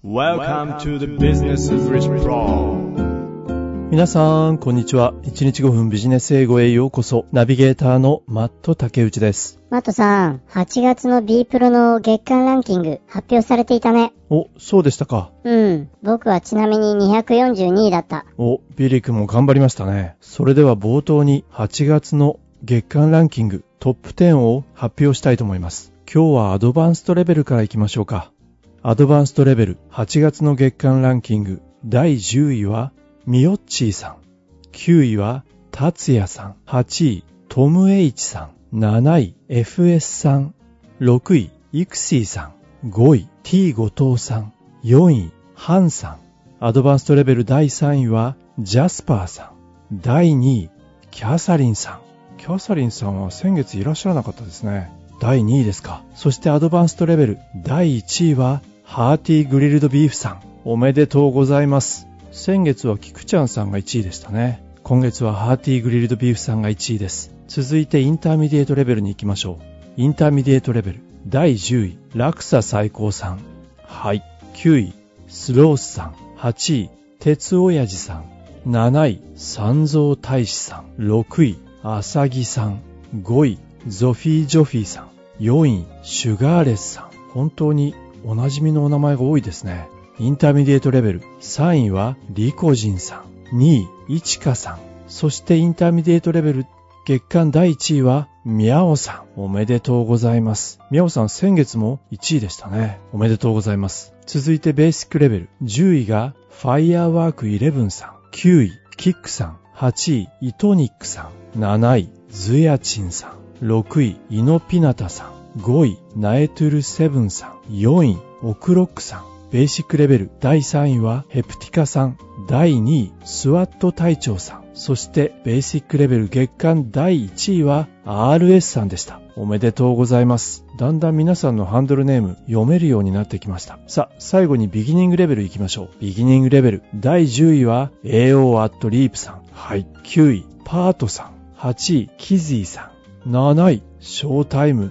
Welcome to the Business English Pro。 皆さんこんにちは。1日5分ビジネス英語へようこそ。ナビゲーターのマット竹内です。 マットさん、8月の B プロの月間ランキング発表されていたね。 お、そうでしたか。 僕はちなみに242位だった。 お、ビリー君も頑張りましたね。それでは冒頭に8月の月間ランキングトップ10を発表したいと思います。今日はアドバンストレベルからいきましょうか。アドバンストレベル8月の月間ランキング第10位はミヨッチーさん、9位は達也さん、8位トム H さん、7位 FS さん、6位イクシーさん、5位 T 後藤さん、4位ハンさん。アドバンストレベル第3位はジャスパーさん、第2位キャサリンさん。キャサリンさんは先月いらっしゃらなかったですね。第2位ですか。そしてアドバンストレベル第1位はハーティーグリルドビーフさん。おめでとうございます。先月はキクちゃんさんが1位でしたね。今月はハーティーグリルドビーフさんが1位です。続いてインターミディエートレベルに行きましょう。インターミディエートレベル第10位ラクサ最高さん、はい。9位スロースさん、8位鉄親父さん、7位三蔵大使さん、6位アサギさん、5位ゾフィージョフィーさん、4位シュガーレスさん。本当におなじみのお名前が多いですね。インターミディエートレベル3位はリコジンさん、2位イチカさん。そしてインターミディエートレベル月間第1位はミャオさん。おめでとうございます。ミャオさん先月も1位でしたね。おめでとうございます。続いてベーシックレベル10位がファイヤーワーク11さん、9位キックさん、8位イトニックさん、7位ズヤチンさん、6位イノピナタさん、5位ナエトゥルセブンさん、4位オクロックさん。ベーシックレベル第3位はヘプティカさん、第2位スワット隊長さん。そしてベーシックレベル月間第1位は RS さんでした。おめでとうございます。だんだん皆さんのハンドルネーム読めるようになってきました。さあ最後にビギニングレベルいきましょう。ビギニングレベル第10位は AO アットリープさん、はい。9位パートさん、8位キズィさん、7位ショータイム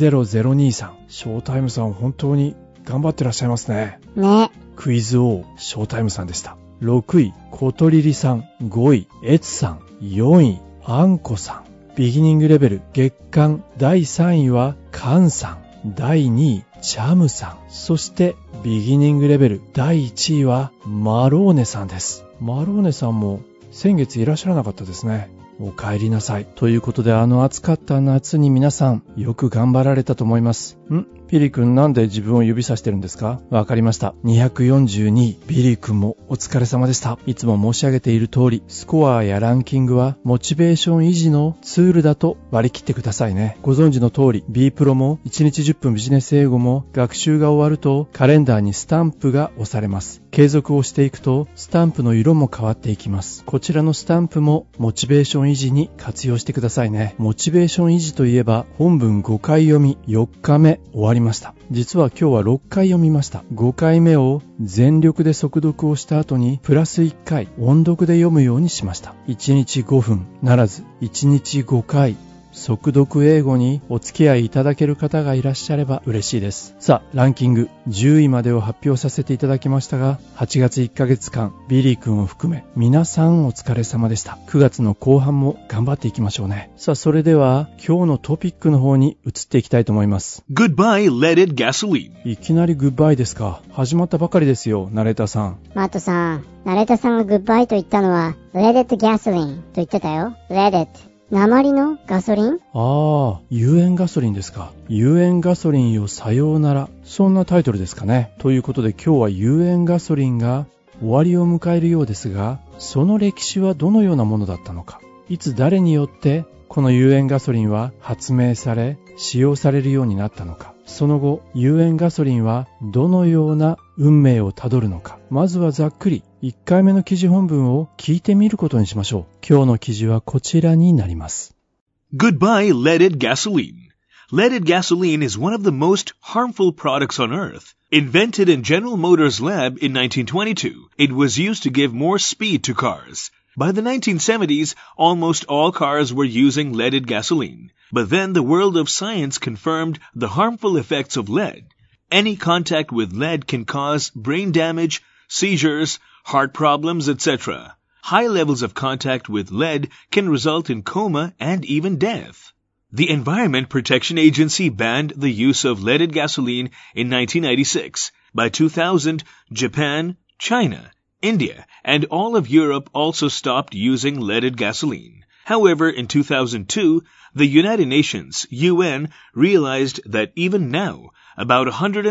2002さん。ショータイムさん本当に頑張ってらっしゃいますね。クイズ王ショータイムさんでした。6位コトリリさん、5位エツさん、4位アンコさん。ビギニングレベル月間第3位はカンさん、第2位チャムさん。そしてビギニングレベル第1位はマローネさんです。マローネさんも先月いらっしゃらなかったですね。お帰りなさい。ということで暑かった夏に皆さんよく頑張られたと思います。ピリ君なんで自分を指さしてるんですか？わかりました。242位ビリー君もお疲れ様でした。いつも申し上げている通りスコアやランキングはモチベーション維持のツールだと割り切ってくださいね。ご存知の通り B プロも1日10分ビジネス英語も学習が終わるとカレンダーにスタンプが押されます。継続をしていくとスタンプの色も変わっていきます。こちらのスタンプもモチベーション維持に活用してくださいね。モチベーション維持といえば本文5回読み4日目終わりました。実は今日は6回読みました。5回目を全力で速読をした後にプラス1回音読で読むようにしました。1日5分ならず1日5回速読英語にお付き合いいただける方がいらっしゃれば嬉しいです。さあランキング10位までを発表させていただきましたが、8月1ヶ月間ビリー君を含め皆さんお疲れ様でした。9月の後半も頑張っていきましょうね。さあそれでは今日のトピックの方に移っていきたいと思います。 Goodbye leaded gasoline。 いきなりグッバイですか。始まったばかりですよナレーターさん。 マットさん、ナレーターさんがグッバイと言ったのは Leaded gasoline と言ってたよ。 Leaded鉛のガソリン？ 有塩ガソリンですか。有塩ガソリンよさようなら、そんなタイトルですかね。ということで今日は有塩ガソリンが終わりを迎えるようですが、その歴史はどのようなものだったのか、いつ誰によってこの有塩ガソリンは発明され使用されるようになったのか、その後有塩ガソリンはどのような運命をたどるのか、まずはざっくり1回目の記事本文を聞いてみることにしましょう。今日の記事はこちらになります。 Goodbye leaded gasoline。 Leaded gasoline is one of the most harmful products on earth. Invented in General Motors lab in 1922, it was used to give more speed to cars. By the 1970s, almost all cars were using leaded gasoline. But then the world of science confirmed the harmful effects of lead. Any contact with lead can cause brain damage, seizures, heart problems, etc. High levels of contact with lead can result in coma and even death. The Environment Protection Agency banned the use of leaded gasoline in 1996. By 2000, Japan, China, India, and all of Europe also stopped using leaded gasoline. However, in 2002, the United Nations, UN, realized that even now, about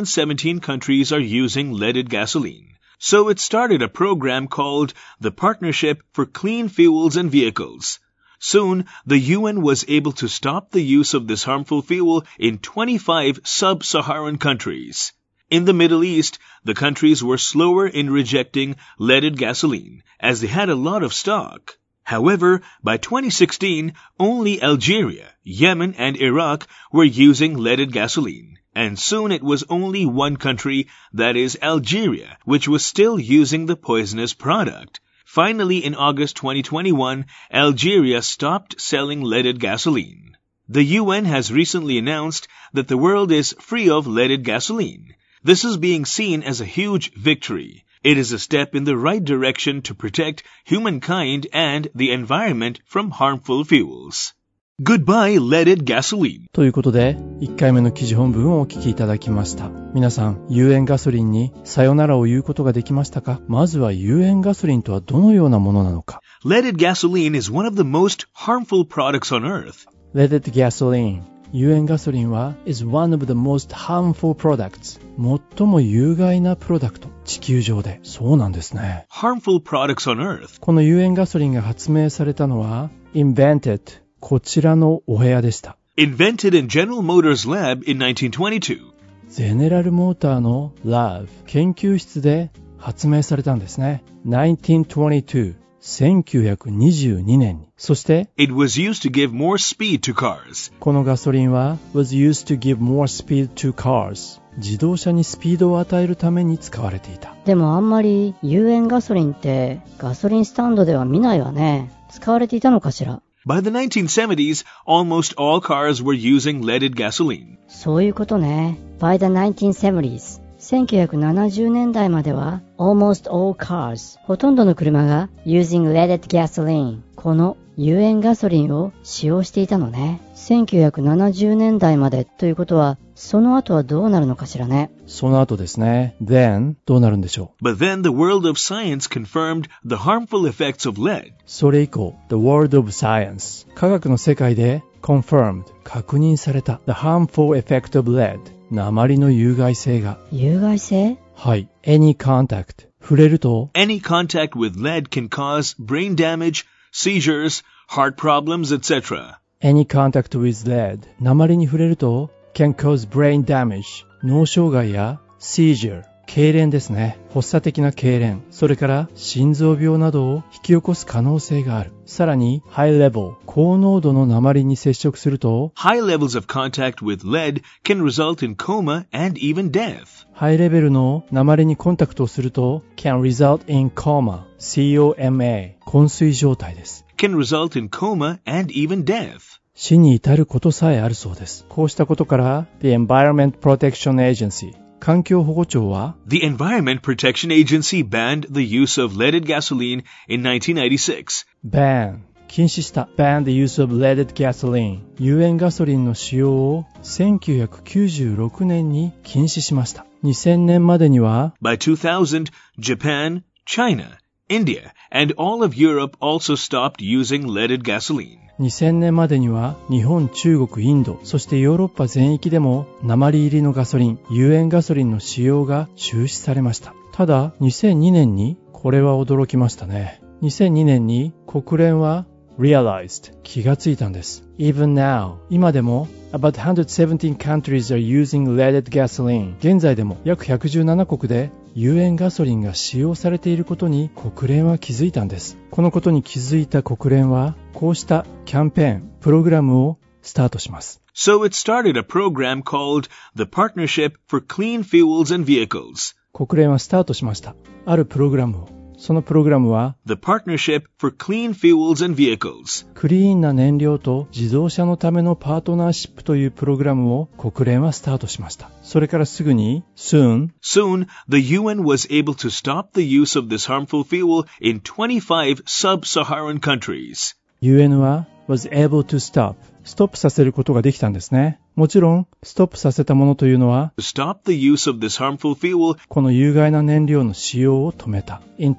117 countries are using leaded gasoline. So it started a program called the Partnership for Clean Fuels and Vehicles. Soon, the UN was able to stop the use of this harmful fuel in 25 sub-Saharan countries. In the Middle East, the countries were slower in rejecting leaded gasoline, as they had a lot of stock. However, by 2016, only Algeria, Yemen, and Iraq were using leaded gasoline. And soon it was only one country, that is Algeria, which was still using the poisonous product. Finally, in August 2021, Algeria stopped selling leaded gasoline. The UN has recently announced that the world is free of leaded gasoline. This is being seen as a huge victory. It is a step in the right direction to protect humankind and the environment from harmful fuels. Goodbye, leaded gasoline. ということで、1回目の記事本文をお聞きいただきました。皆さん、有塩ガソリンにさよならを言うことができましたか？まずは有塩ガソリンとはどのようなものなのか。 Leaded gasoline is one of the most harmful products on earth. Leaded gasoline。有塩ガソリンは is one of the most harmful products 最も有害なプロダクト地球上でそうなんですね Harmful products on earth この有塩ガソリンが発明されたのは invented こちらのお部屋でした Invented in General Motors Lab in 1922 ゼネラルモーターの Lab 研究室で発明されたんですね1922 1922年に。そして、 It was used to give more speed to cars. このガソリンは was used to give more speed to cars. 自動車にスピードを与えるために使われていた。 でもあんまり有塩ガソリンってガソリンスタンドでは見ないわね。使われていたのかしら。 By the 1970s, almost all cars were using leaded gasoline. そういうことね。By the 1970s. 1970年代までは almost all cars ほとんどの車が using leaded gasoline この有塩ガソリンを使用していたのね1970年代までということはその後はどうなるのかしらねその後ですね Then どうなるんでしょう But then the world of science confirmed the harmful effects of lead それ以降 The world of science 科学の世界で confirmed 確認された The harmful effect of lead鉛の有害性が有害性はい Any contact 触れると Any contact with lead can cause brain damage, seizures, heart problems, etc. Any contact with lead 鉛に触れると can cause brain damage 脳障害や seizure 痙攣ですね発作的な痙攣それから心臓病などを引き起こす可能性があるさらに high level 高濃度の鉛に接触すると High levels of contact with lead can result in coma and even death. ハイレベルの鉛にコンタクトをすると can result in coma COMA 昏睡状態です Can result in coma and even death. 死に至ることさえあるそうですこうしたことから The Environment Protection Agency環境保護庁は The Environment Protection Agency banned the use of leaded gasoline in 1996. ban 禁止した ban the use of leaded gasoline 有塩ガソリンの使用を1996年に禁止しました2000年までには By 2000, Japan, China, India, and all of Europe also stopped using leaded gasoline. 2000年までには日本、中国、インド、そしてヨーロッパ全域でも鉛入りのガソリン、有塩ガソリンの使用が中止されました。ただ、2002年にこれは驚きましたね。2002年に国連は realized 気がついたんです。Even now 今でも about 117 countries are using leaded gasoline 現在でも約117国で有塩ガソリンが使用されていることに国連は気づいたんです。このことに気づいた国連はこうしたキャンペーン、プログラムをスタートします。 So it started a program called the Partnership for Clean Fuels and Vehicles. 国連はスタートしました。あるプログラムをそのプログラムは The Partnership for Clean Fuels and Vehicles. クリーンな燃料と自動車のためのパートナーシップというプログラムを国連はスタートしました。それからすぐに Soon, the UN was able to stop the use of this harmful fuel in 25 sub-Saharan countries. UN は was able to stop ストップさせることができたんですね。もちろんストップさせたものというのは To stop the use of this harmful fuel この有害な燃料の使用を止めた。In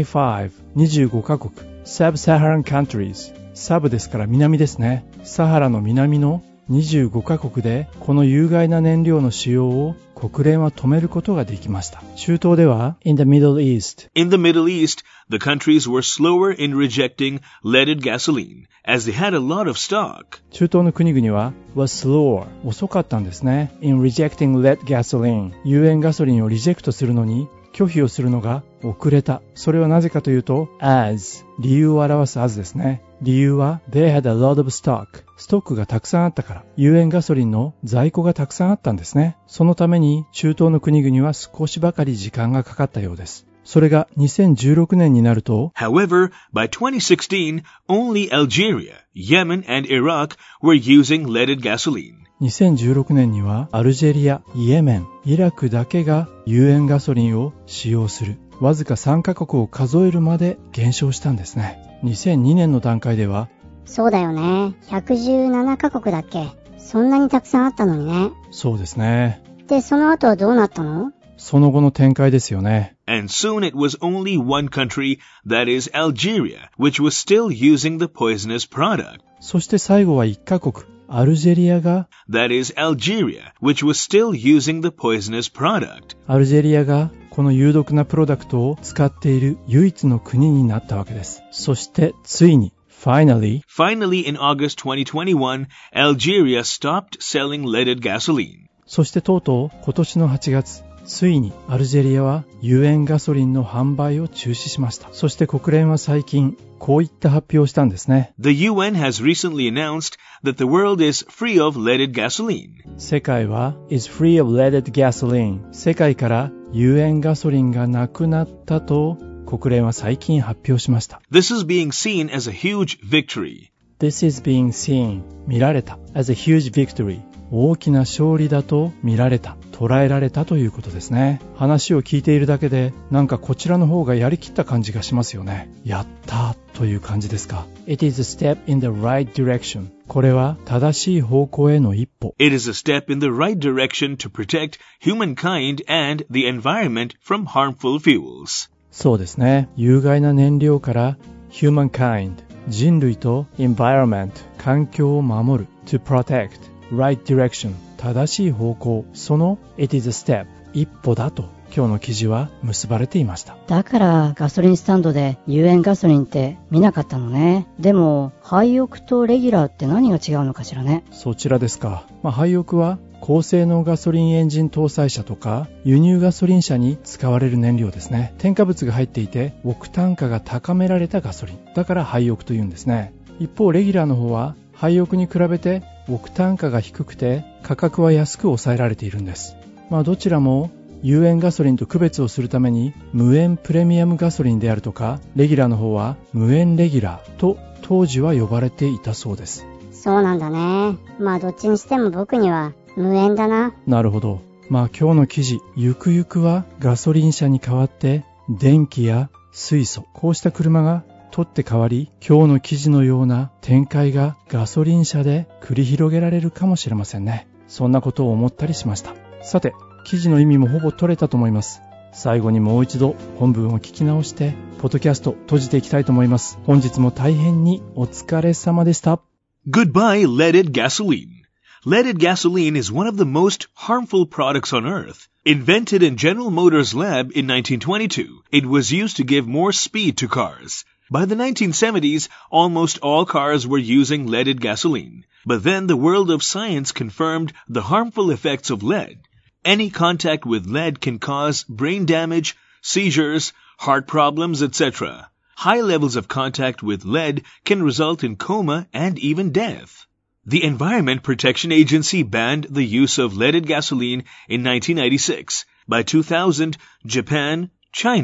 25カ国 Sub-Saharan countries サブですから南ですね。サハラの南の25カ国でこの有害な燃料の使用を国連は止めることができました。中東では In the Middle East In the Middle East, the countries were slower in rejecting leaded gasoline, as they had a lot of stock. 中東の国々は was slower 遅かったんですね。In rejecting lead gasoline 有塩ガソリンをリジェクトするのに拒否をするのが遅れた。それはなぜかというと as 理由を表す as ですね。理由は they had a lot of stock ストックがたくさんあったから有塩ガソリンの在庫がたくさんあったんですね。そのために中東の国々は少しばかり時間がかかったようです。それが2016年になると However, by 2016, only Algeria, Yemen, and Iraq were using leaded gasoline. 2016年にはアルジェリア、イエメン、イラクだけが有塩ガソリンを使用する。わずか3カ国を数えるまで減少したんですね。2002年の段階ではそうだよね。117カ国だっけ。そんなにたくさんあったのにね。 そうですね。 で、その後はどうなったの？ その後の展開ですよね。 And soon it was only one country, that is Algeria, which was still using the poisonous product. そして最後は1カ国、アルジェリアが That is Algeria, which was still using the poisonous product. アルジェリアがこの有毒なプロダクトを使っている唯一の国になったわけです。そしてついにFinally, in August 2021, Algeria stopped selling leaded gasoline. そしてとうとう今年の8月、ついにアルジェリアは有塩ガソリンの販売を中止しました。そして国連は最近こういった発表をしたんですね。 The UN has recently announced that the world is free of leaded gasoline. 世界は is free of leaded gasoline。世界から有塩ガソリンがなくなったと国連は最近発表しました。 This is being seen as a huge victory. This is being seen 見られた as a huge victory 大きな勝利だと見られた捉えられたということですね。話を聞いているだけでなんかこちらの方がやりきった感じがしますよね。やったという感じですか。It is a step in the right direction これは正しい方向への一歩。 It is a step in the right direction to protect humankind and the environment from harmful fuels. そうですね。有害な燃料から humankind 人類と environment 環境を守る to protect right direction 正しい方向その it is a step 一歩だと今日の記事は結ばれていました。 だからガソリンスタンドで有塩ガソリンって見なかったのね。でも廃屋とレギュラーって何が違うのかしらね。 そちらですか。廃屋は高性能ガソリンエンジン搭載車とか輸入ガソリン車に使われる燃料ですね。添加物が入っていてオクタン価が高められたガソリンだから廃屋というんですね。一方レギュラーの方は廃屋に比べてオクタン価が低くて価格は安く抑えられているんです。どちらも有塩ガソリンと区別をするために無塩プレミアムガソリンであるとかレギュラーの方は無塩レギュラーと当時は呼ばれていたそうです。 そうなんだね。どっちにしても僕には無塩だな。 なるほど。今日の記事ゆくゆくはガソリン車に代わって電気や水素こうした車が取って代わり今日の記事のような展開がガソリン車で繰り広げられるかもしれませんね。そんなことを思ったりしました。さて記事の意味もほぼ取れたと思います。最後にもう一度本文を聞き直してポッドキャスト閉じていきたいと思います。本日も大変にお疲れ様でした。 Goodbye, leaded gasoline. Leaded gasoline is one of the most harmful products on Earth. Invented in General Motors' lab in 1922, it was used to give more speed to cars. By the 1970s, almost all cars were using leaded gasoline. But then the world of science confirmed the harmful effects of lead. Any contact with lead can cause brain damage, seizures, heart problems, etc. High levels of contact with lead can result in coma and even death. The Environment Protection Agency banned the use of leaded gasoline in 1996. By 2000, Japan, China,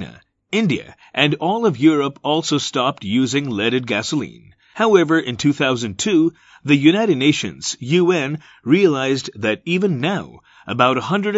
India and all of Europe also stopped using leaded gasoline. However, in 2002, the United Nations, UN, realized that even now, about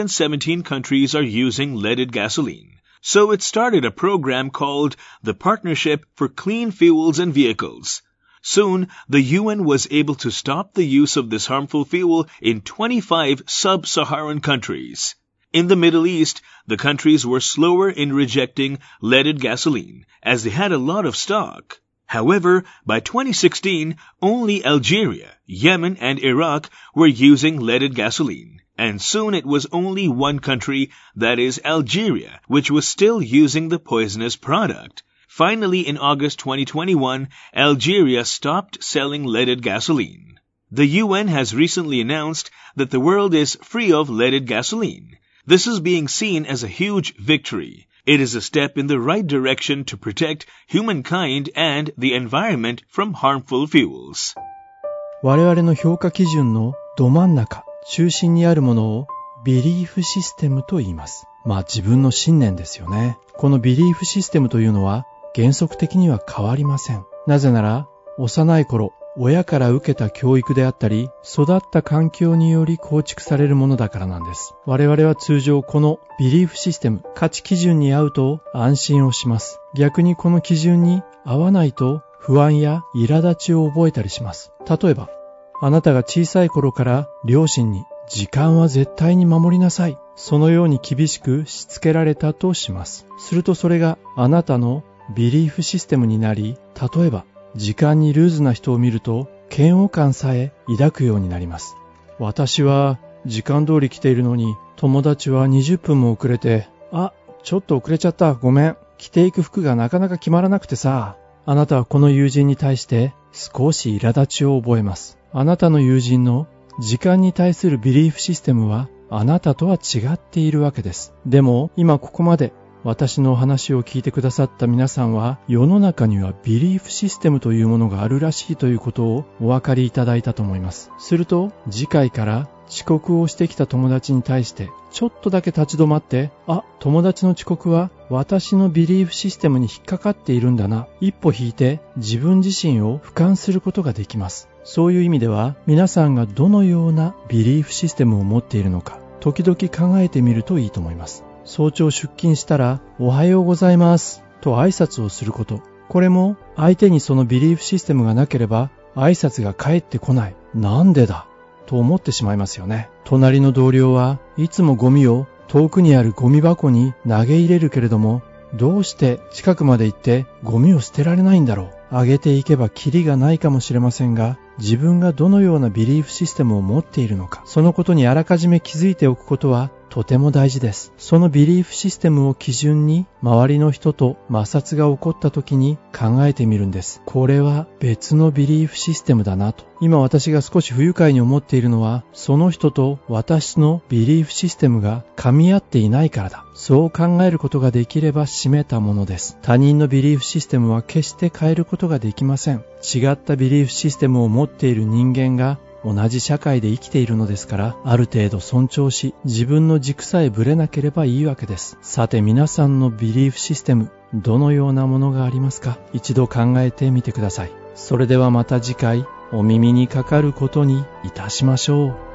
117 countries are using leaded gasoline. So it started a program called the Partnership for Clean Fuels and Vehicles. Soon, the UN was able to stop the use of this harmful fuel in 25 sub-Saharan countries. In the Middle East, the countries were slower in rejecting leaded gasoline, as they had a lot of stock. However, by 2016, only Algeria, Yemen, and Iraq were using leaded gasoline. And soon it was only one country, that is Algeria, which was still using the poisonous product. Finally, in August 2021, Algeria stopped selling leaded gasoline. The UN has recently announced that the world is free of leaded gasoline. This is being seen as a huge victory. It is a step in the right direction to protect humankind and the environment from harmful fuels. 我々の評価基準のど真ん中、中心にあるものをビリーフシステムと言います。自分の信念ですよね。このビリーフシステムというのは原則的には変わりません。なぜなら、幼い頃、親から受けた教育であったり、育った環境により構築されるものだからなんです。我々は通常このビリーフシステム、価値基準に合うと安心をします。逆にこの基準に合わないと不安や苛立ちを覚えたりします。例えば、あなたが小さい頃から両親に時間は絶対に守りなさい。そのように厳しくしつけられたとします。するとそれがあなたのビリーフシステムになり、例えば、時間にルーズな人を見ると嫌悪感さえ抱くようになります。私は時間通り来ているのに友達は20分も遅れて、ちょっと遅れちゃった、ごめん。着ていく服がなかなか決まらなくてさ。あなたはこの友人に対して少し苛立ちを覚えます。あなたの友人の時間に対するビリーフシステムはあなたとは違っているわけです。でも今ここまで私のお話を聞いてくださった皆さんは世の中にはビリーフシステムというものがあるらしいということをお分かりいただいたと思います。すると次回から遅刻をしてきた友達に対してちょっとだけ立ち止まって、友達の遅刻は私のビリーフシステムに引っかかっているんだな。一歩引いて自分自身を俯瞰することができます。そういう意味では皆さんがどのようなビリーフシステムを持っているのか時々考えてみるといいと思います。早朝出勤したらおはようございますと挨拶をすること。これも相手にそのビリーフシステムがなければ挨拶が返ってこない。なんでだと思ってしまいますよね。隣の同僚はいつもゴミを遠くにあるゴミ箱に投げ入れるけれども、どうして近くまで行ってゴミを捨てられないんだろう。上げていけばキリがないかもしれませんが、自分がどのようなビリーフシステムを持っているのか、そのことにあらかじめ気づいておくことはとても大事です。そのビリーフシステムを基準に周りの人と摩擦が起こった時に考えてみるんです。これは別のビリーフシステムだなと。今私が少し不愉快に思っているのは、その人と私のビリーフシステムが噛み合っていないからだ。そう考えることができれば締めたものです。他人のビリーフシステムは決して変えることができません。違ったビリーフシステムを持っている人間が同じ社会で生きているのですから、ある程度尊重し、自分の軸さえぶれなければいいわけです。さて皆さんのビリーフシステム、どのようなものがありますか？一度考えてみてください。それではまた次回、お耳にかかることにいたしましょう。